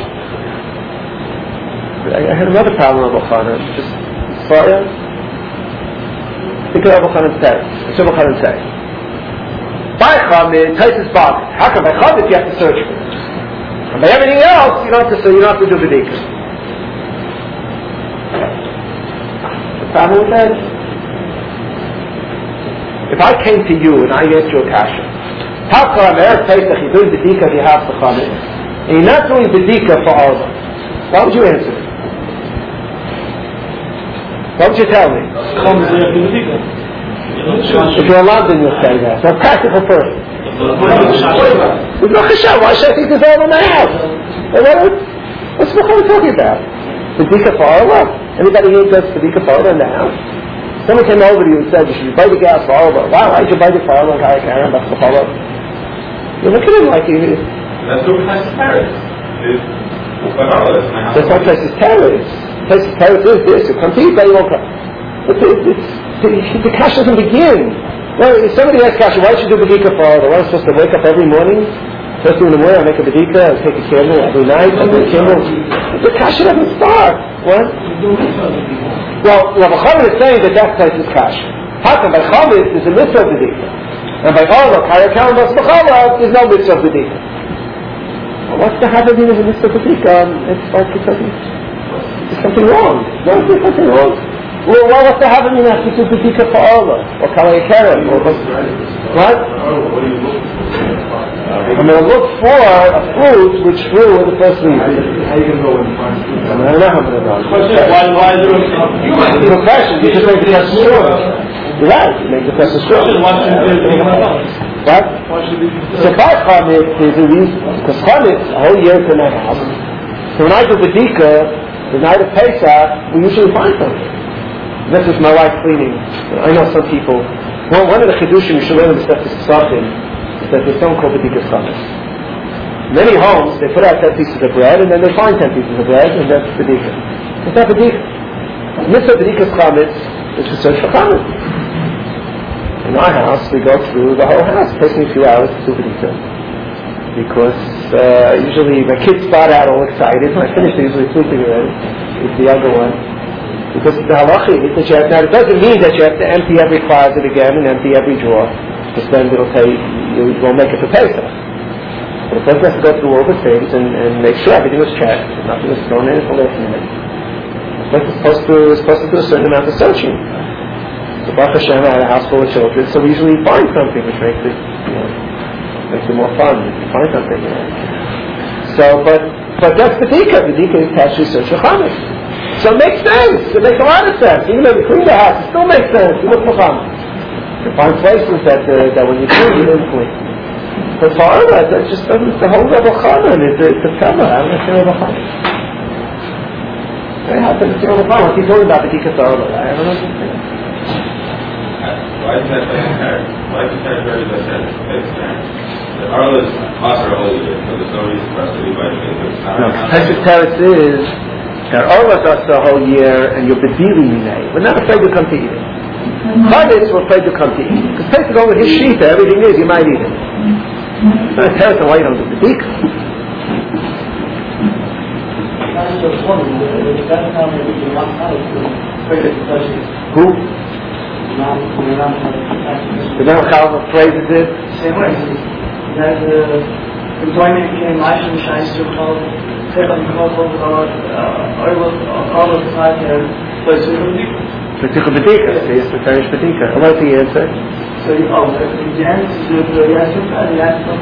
[SPEAKER 1] I had another problem with Rav Chanan. Just Svarya. Think of Rav Chanan says. What's Rav Chanan say? By chametz, Taisus bothered. How come by chametz you have to search for it? And by everything else, you don't have to do bedika. The problem with that? If I came to you and I asked you a kasha, how come Erev Pesach you're doing bedika if you have the chametz, and you're not doing bedika for Arba? What would you answer? What would you tell me? If you're allowed, then you'll say that. So a practical person. There's no chesed. Why should I think there's all in my house? What's Muhammad talking about? Bedika for Arba? Anybody here does bedika for Arba in the house? Someone came over to you and said, you should buy the gas for Arba. Wow, why did you buy the for Arba? You look at him like you...
[SPEAKER 5] That's what Taisus Paris.
[SPEAKER 1] That's not Taisus Paris. Taisus Paris is this. You come to eat, but you won't come. The kasha doesn't begin. Well, if somebody asks kasha, why should you do bedika for Arba? Why am I supposed to wake up every morning? First thing in the morning, I make a bedika, I take a candle every night, I make a candle. The kasha doesn't start. What? Well, Rav Chanan is saying that that's Taisus kasha. How come by chametz there's a mitzvah of bedika, and by Arba, Kaya Karan Bas B'Chalav, there's no mitzvah of bedika? Well, what's the having of a mitzvah of bedika? It's like there's something wrong. No, there's something wrong. Well, what's the having of a mitzvah of bedika for Arba, or Kaya Karan? What? I'm going to look for a fruit which grew in the first season. How are you going to go and find fruit? I don't know how I'm going to know. Why is there a question? You just make the test short. You're right. You make the test short. What? So by chametz, there's a reason. Because chametz, a whole year is in my house. So when I do bedika, the night of Pesach, we usually find something. This is my wife cleaning. I know some people. Well, one of the chidushim you should learn is that that there's something called bedikas chametz. Many homes, they put out 10 pieces of bread and then they find 10 pieces of bread and that's bedika. It's not bedika. Mitzvah bedikas chametz is to search for chametz. In our house, we go through the whole house. It takes me a few hours to do bedika. Because usually my kids spot out all excited. When I finish, they're usually sleeping already. It's the younger one. Because the halacha is that you have, now it doesn't mean that you have to empty every closet again and empty every drawer. Because then it'll say you won't make it for Pesach. But the person has to go through all the things and make sure everything was checked, nothing was thrown in for last minute. The person is supposed to do a certain amount of searching. So Baruch Hashem, I had a house full of children, so we usually find something which makes it, makes it more fun. You find something, So, but that's bedika. Bedika is actually search for chametz. So it makes sense. It makes a lot of sense. Even though you clean the house, it still makes sense. You look for chametz. You find places that when you clean, you don't clean. But for Arba, that just doesn't, the whole Rav Chanan is a fellow. I don't know Rav Chanan. Very hard to understand Rav Chanan. What's he talking about the Bedika for Arba? I don't understand.
[SPEAKER 5] Why is that Paris? Why is that very much the Arba is also holy, so there's no reason for us to be by the Bedika.
[SPEAKER 1] No, Taisus Paris is that Arba does the whole year and you're bedili minay. We're not afraid to come to eat it. Chametz we're afraid to come to eat. Because Pesach is over his shita, everything is, you might eat it. It's not a tell us why you don't do Bedika. Who? The Ram phrases it.
[SPEAKER 2] Same way. That employment came life and shines to call take on call all of the time and place it in
[SPEAKER 1] Bedika. So he has to finish Bedika. What's the answer?
[SPEAKER 2] So the answer is the answer.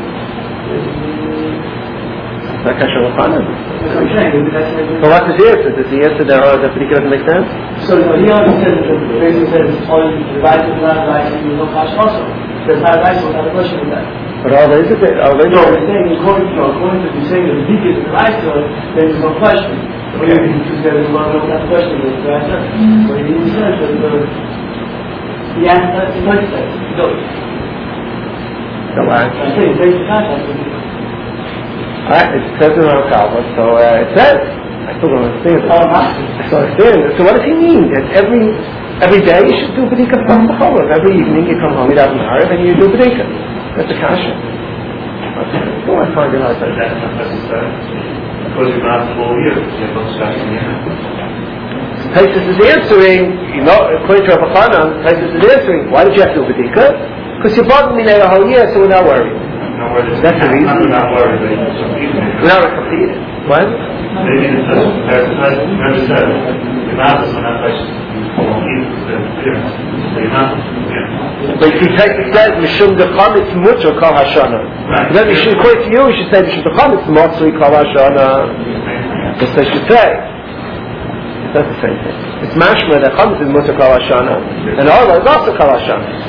[SPEAKER 1] That's not Kasha.
[SPEAKER 2] That's what I'm saying.
[SPEAKER 1] So what's his answer? Does the answer there that Bedika doesn't make sense?
[SPEAKER 2] So he only says that the basis says all the right is not right and you don't catch also. There's not right, so without a question with that.
[SPEAKER 1] But all there is it. All there is
[SPEAKER 2] No, we're saying according to the saying that the Bedika is the right to it, then there's no question. But if you say there's no question, there's the answer. But he says that the answer is what he says.
[SPEAKER 1] So why?
[SPEAKER 2] I'm saying there's the contact with you.
[SPEAKER 1] Alright, it says in our Kalva, so it says. I still don't understand it. I still understand it. So what does he mean? That every day you should do Bedika from the Cholav. Every evening you come home, you have an hour, and you do Bedika. That's a kasha. Okay. Go on, find it out.
[SPEAKER 3] That's not necessary. Because you're not the whole year. You're not starting here.
[SPEAKER 1] Taisus is answering, according to Rabbi Chanan, Taisus is answering, why did you have to do Bedika? Because you bothered me the whole year, so we're not worried. That's the reason.
[SPEAKER 3] We're not worried. We're
[SPEAKER 1] not completed. What?
[SPEAKER 3] Maybe it says, never said, you're not this one, not
[SPEAKER 1] but if you take it says Mishum Decham, it's mutter kol hashana. Then according to you, you should say Mishum Decham, it's motzui kol hashana. That's what you should say. That's the same thing. It's mashma that chametz is mutter kol hashana, and Allah is also kol hashana.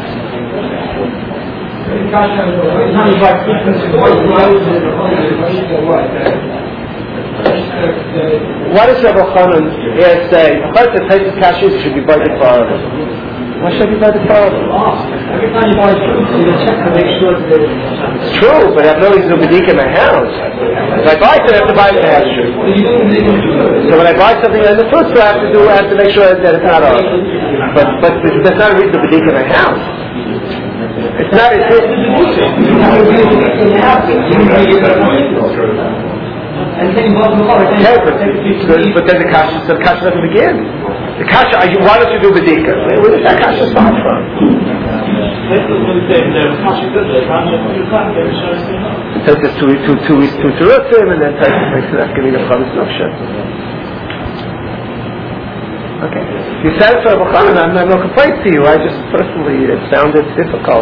[SPEAKER 1] Why does Rabbi Chanan here say, according to Taisus Kashis, it should be by the Father? Why should it be by the Father?
[SPEAKER 2] Every time you buy food, you check to make sure that
[SPEAKER 1] it's true, but I have no reason to Bedika in my house. If I buy it, I have to buy it in the house. So when I buy something in the food store, I have to make sure that it's not ours. But that's not a reason to Bedika in my house. It's not a thing. But then the kasha doesn't begin. The kasha, why don't you do Bedika? Where does that kasha start from? It says there's two terutzim, and then makes it giving a chametz nafsha. Okay. If you satisfy Rabbi Chanan, I have no complaints to you. I just personally, it sounded difficult.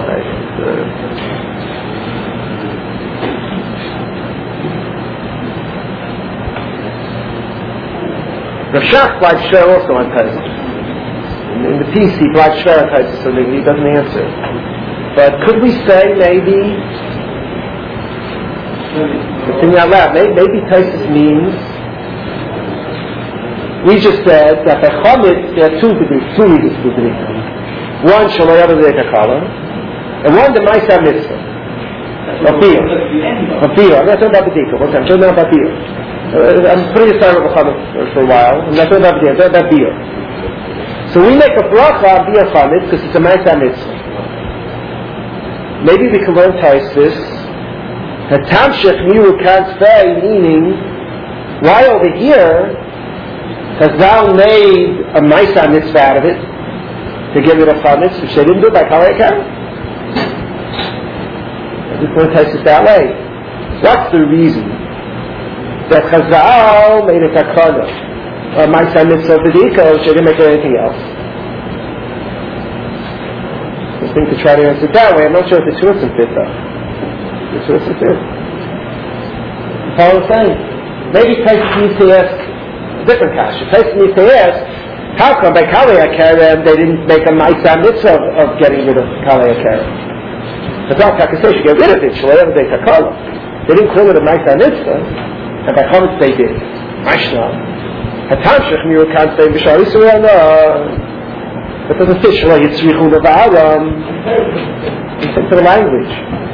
[SPEAKER 1] Rav Shach applied Shver also on Pesach. In the piece, he applied Shver on Pesach, so he doesn't answer. But could we say maybe, thinking out loud, maybe Pesach means, we just said that by Chametz there are two reasons to Bedika. One, Shalom Yavazek HaKala, and one, the Ma'aseh Mitzvah. Of Biyah. I'm not talking about Bedika. I'm talking about Biyah. I'm putting aside Rabbi Chanan for a while. I'm not talking about Biyah. I'm talking about Biyah. So we make a bracha on Biyah Chametz because it's a Ma'aseh Mitzvah. Maybe we can learn Taisus that Tamshech Miru can't say, meaning, why over here has thou made a Ma'aseh Mitzvah out of it to get rid of Chametz, which they didn't do by Kalei Akar? We can test it that way. What's the reason that Chazal made a takana, or Ma'aseh Mitzvah Bedika, which they didn't make anything else? I think to try to answer it that way, I'm not sure if the Tzutzim fit though. The Tzutzim fit. Paul is saying, maybe Taisus needs to ask different kasha. Taisus needs to ask, how come by Kalei Akar they didn't make a Ma'aseh Mitzvah of getting rid of Kalei Akar? But not Takaseh, get rid of it. They didn't call it a Ma'aseh Mitzvah, and by Chametz they did. Mashna. Hatamshech Miru can't say B'Shar Yisrael, no. But doesn't fit Shalom Yitzrichu Leva'aram. It's into the language.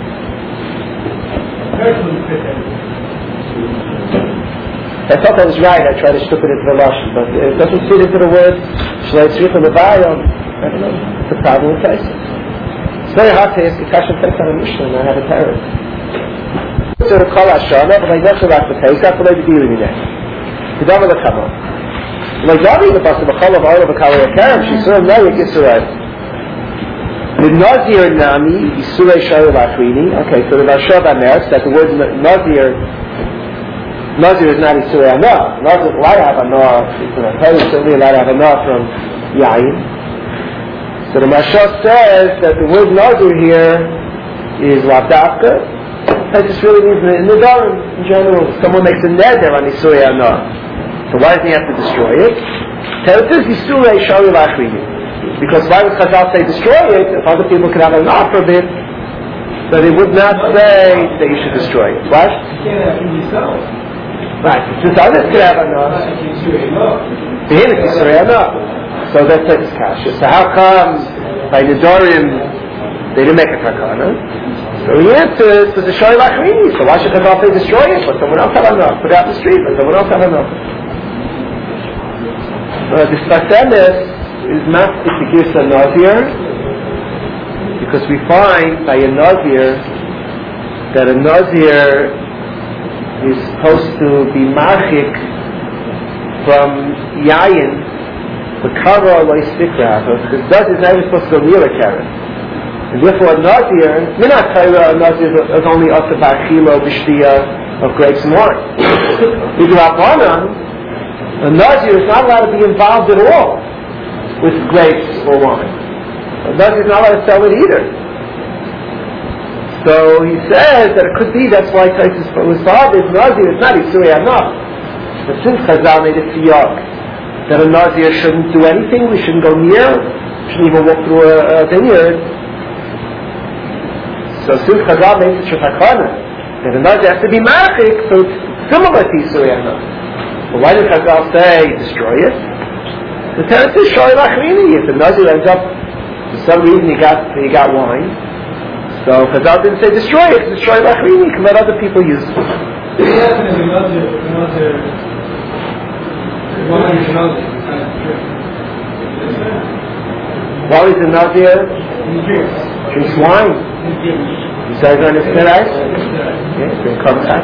[SPEAKER 1] I thought that was right. I tried to strip it into the Lashon, but it doesn't fit into the word Shalom Yitzrichu Leva'aram. I don't know. It's a problem with Taisus. It's very hard to ask a question on a Mishnah and I have a terror. So the Kol Hashana, but I never like the Taisus, that's what I do with me next. The Dama the Kama. Like Yari, the Basa B'chol of Oil of Akali Akaram, she saw Nayik Yisrael. The Nazir Nami, Yisurei Shari Lachrini. Okay, so the Varshav Amer, that the word Nazir is not Yisurei Anah. Nazir is allowed to have Anah, it's certainly allowed to have Anah from Yain. So the Mashal says that the word Nazir here is Lavdavka. That just really means in the Nedarim in general. Someone makes a neder on Yisurei Anah. So why does he have to destroy it? It is Yisurei Shari Lachrini. Because why would Chazal say destroy it if other people could have an offer of it? So they would not say that you should destroy it. What?
[SPEAKER 2] You can't have it yourself.
[SPEAKER 1] Right. Since others could have an offer. For him it's Yisrei Anah. So that's like kasha. So how come by Nedarim they didn't make a takana? So the answer is the Shari Lachrini. So why should Chazal say destroy it? Let someone else have an offer. Put it out in the street. Let someone else have an offer. The Sfasemis is not the Girsa Nazir, because we find by a Nazir that a Nazir is supposed to be marchik from Yayin, the Kara Alay Stikra, because Nazir is never supposed to go near a carrot. And therefore a Nazir, Minat Torah, a Nazir is only Asa Ba'achila, B'shtiya, of grapes and wine. With Rabbanan, a Nazir is not allowed to be involved at all with grapes or wine. A Nazir is not allowed to sell it either. So he says that it could be, that's why Taisus was bothered, Nazir is not Yisurei Anah. But since Chazal made it siyag, that a Nazir shouldn't do anything, we shouldn't go near, shouldn't even walk through a vineyard. So since Chazal made it Shafakana, that a Nazir has to be marchik, so it's similar to Yisurei Anah. But why did Chazal say destroy it? The tenant is Shari Lachrini. If the Nazir ends up, for some reason he got wine, so Chazal didn't say destroy it, it's Shari Lachrini, you can let other people use it. While he's a Nazir, drinks wine. You guys understand that? Yeah, drink contact.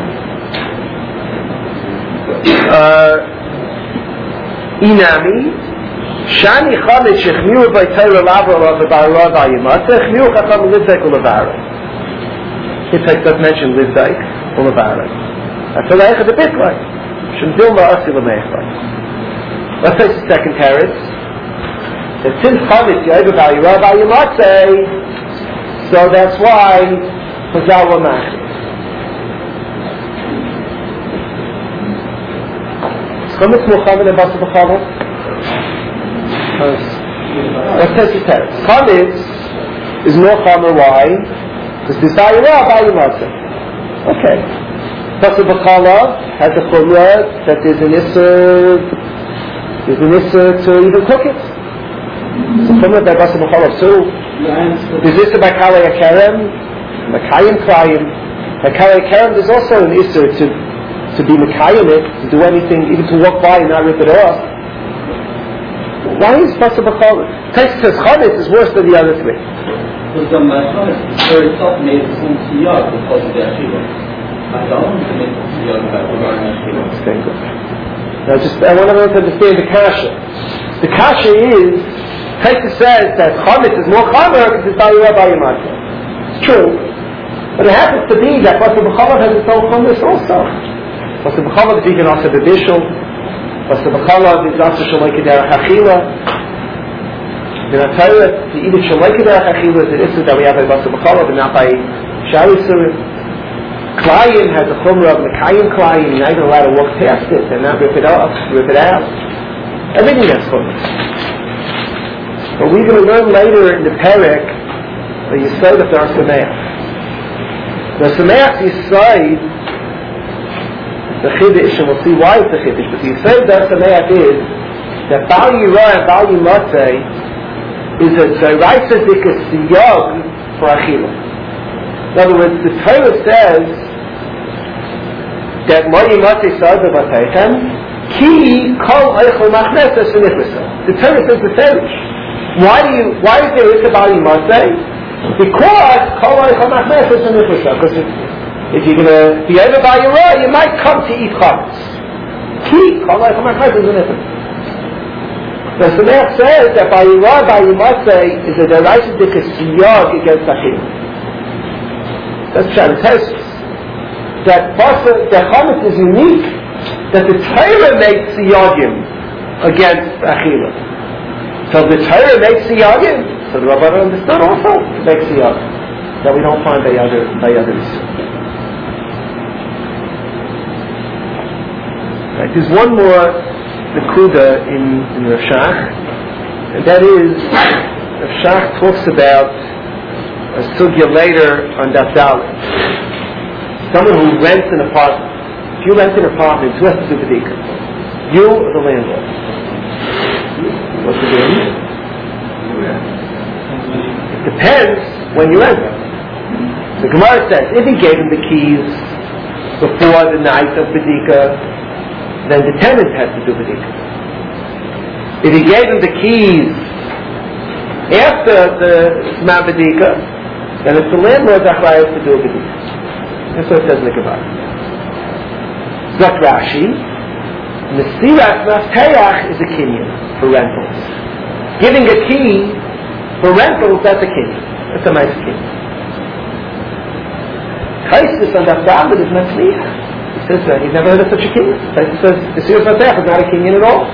[SPEAKER 1] Inami. Shani Chamet Shechmiu by Torah Lavra Ba'ara V'Ayimata Chmiu Chacham Livdek U'Levara. Yitzhak does mention Livdek U'Levara. That's what I have a bit like. Shemdil Ma'asi L'Meichva. Let's take the second teretz. That since Chamet Ya'iva Ba'ara V'Ayimata, so that's why Chazal were machid. Is Chametz Muhammad and Basa B'Chavah? Let's take the teretz. Chametz is more chamer. Why? Because this ayirah b'ayimasa. Okay. Basa b'chala has a chumrah that there's an issur to even cook it. It's a chumrah by basa b'chala too. There's issur by kalei akarem, makayim klayim. By kalei akarem there's also an issur to be makayim it, to do anything, even to walk by and not rip it off. Why is Basa B'Chala? Taisus says Chametz is worse than the other three.
[SPEAKER 3] Because the Chametz itself made the same siyag because of the Ashira. I don't make the siyag regarding Ashira.
[SPEAKER 1] Now I want everyone to understand the kasha. The kasha is, Taisus says that Chametz is more chamer because it's Ba'yirah Ba'yimata. It's true. But it happens to be that Basa B'Chala has its own chametz also. Basa B'Chala is even also the bishul. Basa B'Chala is also Shalai K'derech Achila. The Torah, to eat it Shalai K'derech Achila is an issue that we have by Basa B'Chala, but not by Shari Surim. Klayim has a chumrah of Mekayim Klayim. You're not even allowed to walk past it and not rip it out. Everything has chumrah. But we're going to learn later in the Perek the Yisod of the Sameach. The Sameach Yisod, the Chiddush, and we'll see why it's a Chiddush, but the Yisod of the Sameach is that Bal Yirah and Bal Yimateh is a Zoraisa Dikas Siyag for Achila. In other words, the Torah says that Mo Yimateh Sa'ad B'Vatechem Ki Kol Eichel Machnesas V'Nichlesa. The Torah says the Ferish. Why is there Issabal Yimaseh? Because if you're going to be over by your Ra, you might come to eat chametz. Ki Kolay Chamachmes is an Issabal. The Sameach says that by your Ra, by Yimaseh is a deraisa dikasiyog against Achim. That's Pshat. That the chametz is unique, that the Torah makes siyagim against Achila. So the Torah makes siyagim, so the Rabbanan understood also makes siyagim that we don't find by others. Right, there's one more nekuda in Rav Shach, and that is Rav Shach talks about a sugya later on Daf Dalet. Someone who rents an apartment. If you rent an apartment, who has to do bedika? You or the landlord? What's the deal? It depends when you rent it. The Gemara says, if he gave him the keys before the night of bedika, then the tenant has to do bedika. If he gave him the keys after the Zman bedika, then it's the landlord's achrayus to do bedika. That's what it says in the Gemara. Zok Rashi, Mesiras Mafteach is a kinyan for rentals. Giving a key for rentals, that's a kinyan. That's a nice kinyan. Kaisis on that Dalet is Matzliach. He says that he's never heard of such a kinyan. Kaisis says Mesiras Mafteach is not a kinyan at all.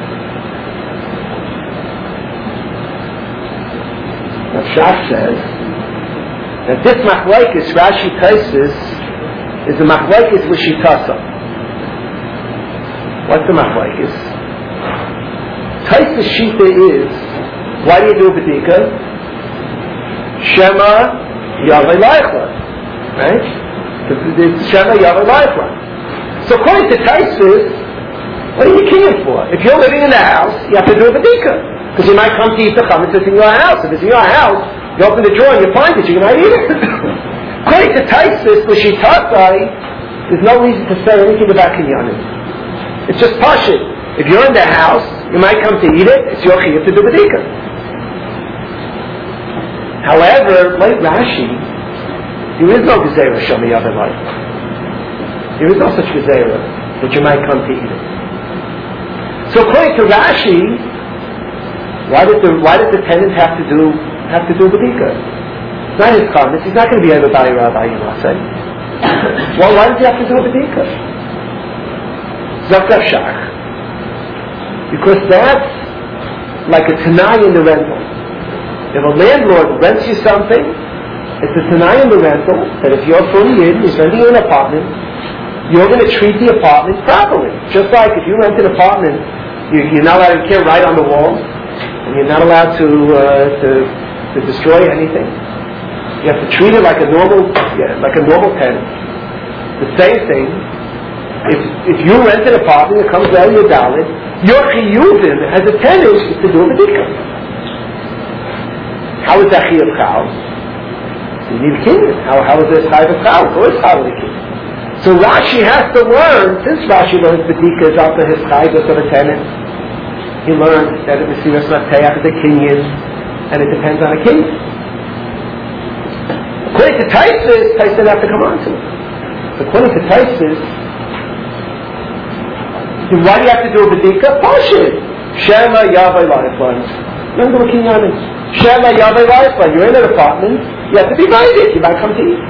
[SPEAKER 1] Rav says that this machlokes Rashi Kaisis is the machlokes with Shitasa. What's the machlokes? Kaisis Shita is, why do you do bedika? Shema Yavai Leichla, right? It's Shema Yavai Leichla. So according to Kaisis, what are you kinyan for? If you're living in the house, you have to do a bedika. Because you might come to eat the chametz in your house. If it's in your house, you open the drawer and you find it, you might eat it. According to Taisus, L'Shitasai, there's no reason to say anything about kinyanim. It's just pashut. If you're in the house, you might come to eat it, it's your chiyuv to do bedika. However, like Rashi, there is no gezerah shomi yav life. There is no such gezerah that you might come to eat it. So according to Rashi, why did the tenant have to do bedika? It's not his chametz. He's not going to be able to buy Rabbi Yimaseh. Well, why does he have to do a bedika? Zakar Shach. Because that's like a tanai in the rental. If a landlord rents you something, it's a tanai in the rental that if you're from Yid, he's renting you an apartment, you're going to treat the apartment properly. Just like if you rent an apartment, you're not allowed, you can't write on the walls. And you're not allowed to destroy anything. You have to treat it like a normal tenant. The same thing. If you rent an apartment, it comes out of your dalet. Your chiyuvim as a tenant is to do a bedika. How is that chiyuv chal? You need a kinyan. How is this chiyuv chal? Who is chal with a kinyan? So Rashi has to learn. Since Rashi learns bedika is after his chiyuv of a tenant. He learned that the Mesiras Mafteach is a kinyan, and it depends on a kinyan. According to Taisus, Taisus have to come on to it. According to Taisus, why do you have to do a bedika? Pashut. Shema Yavai Leiflan. Remember what kinyan is? Shema Yavai Leiflan. You're in an apartment. You have to be invited. You might come to eat.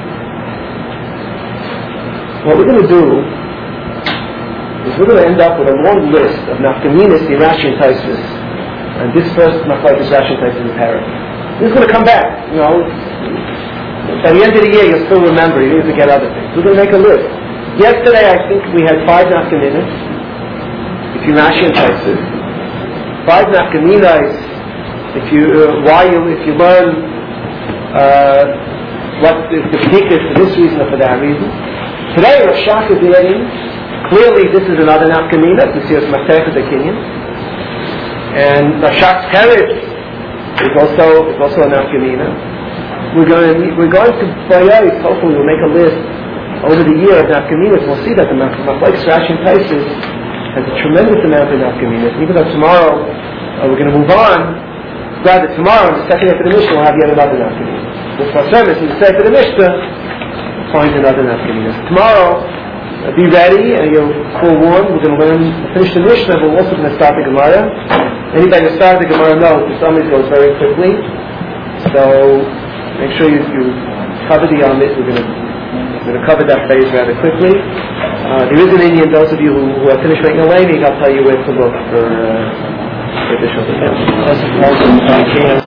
[SPEAKER 1] What we're going to do is we're going to end up with a long list of nafkaminas, Rashi and Taisus, and this first machlokes Rashi and Taisus in Parak. This is going to come back. At the end of the year, you'll still remember. You need to get other things. We're going to make a list. Yesterday, I think we had 5 nafkaminas. If you Rashi and Taisus, 5 nafkaminas. If you learn what the bedika is for this reason or for that reason. Today, Rav Shach is adding. Clearly, this is another nafkamina. Mesiras Mafteach is a kinyan, and Rav Shach's teretz is also a nafkamina. We're going to Bayais. Hopefully, we'll make a list over the year of nafkaminas. We'll see that the machlokes Rashi and Taisus has a tremendous amount of nafkaminas. Even though tomorrow we're going to move on, glad that tomorrow, in the second half of the Mishnah, we'll have yet another nafkamina. The first service in the second of the Mishnah finds another nafkamina. So tomorrow, be ready, and you're forewarned. We're going to finish the Mishnah, but we're also going to start the Gemara. Anybody who started the Gemara knows that some of it goes very quickly. So make sure you cover the Yomit. We're going to cover that phase rather quickly. There is an Indian, those of you who are finished making a landing, I'll tell you where to look for additional details.